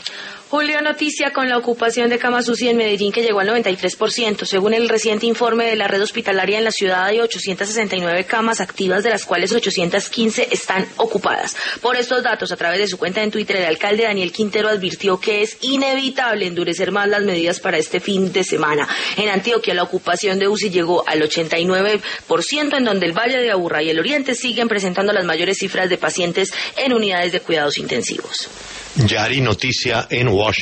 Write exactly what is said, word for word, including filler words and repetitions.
Julio, noticia con la ocupación de camas U C I en Medellín que llegó al noventa y tres por ciento. Según el reciente informe de la red hospitalaria en la ciudad hay ochocientas sesenta y nueve camas activas, de las cuales ochocientas quince están ocupadas. Por estos datos, a través de su cuenta en Twitter, el alcalde Daniel Quintero advirtió que es inevitable endurecer más las medidas para este fin de semana. En Antioquia, la ocupación de U C I llegó al ochenta y nueve por ciento, en donde el Valle de Aburrá y el Oriente siguen presentando las mayores cifras de pacientes en unidades de cuidados intensivos. Yari, noticia en Washington.